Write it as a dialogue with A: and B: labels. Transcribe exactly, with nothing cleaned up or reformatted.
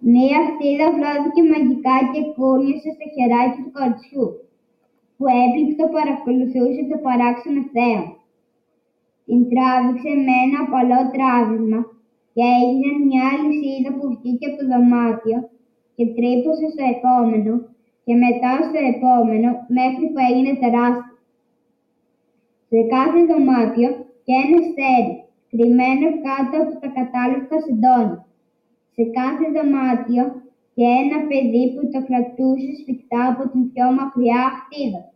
A: Μία χτίδα βλώθηκε μαγικά και κούνησε στο χεράκι του κοριτσιού, που έπληκτο παρακολουθούσε το παράξενο θέαμα. Την τράβηξε με ένα απαλό τράβηγμα και έγινε μια αλυσίδα που βγήκε από το δωμάτιο και τρύπωσε στο επόμενο και μετά στο επόμενο μέχρι που έγινε τεράστιο. Σε κάθε δωμάτιο και ένα αστέρι, κρυμμένο κάτω από τα κατάλευκα σεντόνια. Σε κάθε δωμάτιο και ένα παιδί που το κρατούσε σφιχτά από την πιο μακριά χτίδα.